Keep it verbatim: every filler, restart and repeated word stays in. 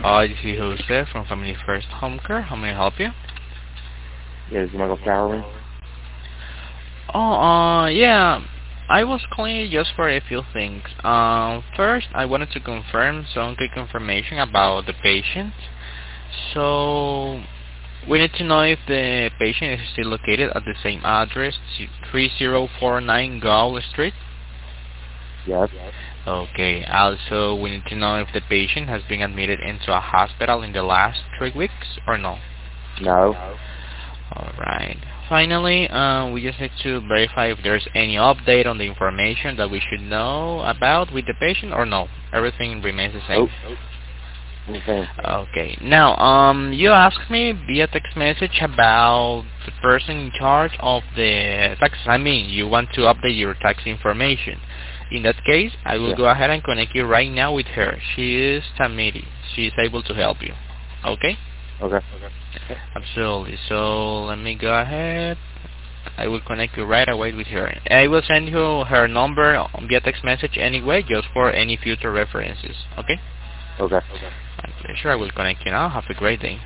Uh, this is Jose from Family First Home Care. How may I help you? Yes, Michael Cowering. Oh, uh, yeah. I was calling just for a few things. Um, first, I wanted to confirm some quick information about the patient. So, we need to know if the patient is still located at the same address, three zero four nine Gow Street. Yes. Okay. Also, we need to know if the patient has been admitted into a hospital in the last three weeks or no. No. Alright. Finally, uh, we just need to verify if there's any update on the information that we should know about with the patient or no. Everything remains the same. Oh. Okay. Okay. Now, um, you asked me via text message about the person in charge of the tax. I mean, you want to update your tax information. In that case, I will Yeah. go ahead and connect you right now with her. She is Tamiri. She is able to help you. Okay? Okay. Absolutely. So let me go ahead. I will connect you right away with her. I will send you her number via text message anyway, just for any future references. Okay? Okay. My pleasure. I will connect you now. Have a great day.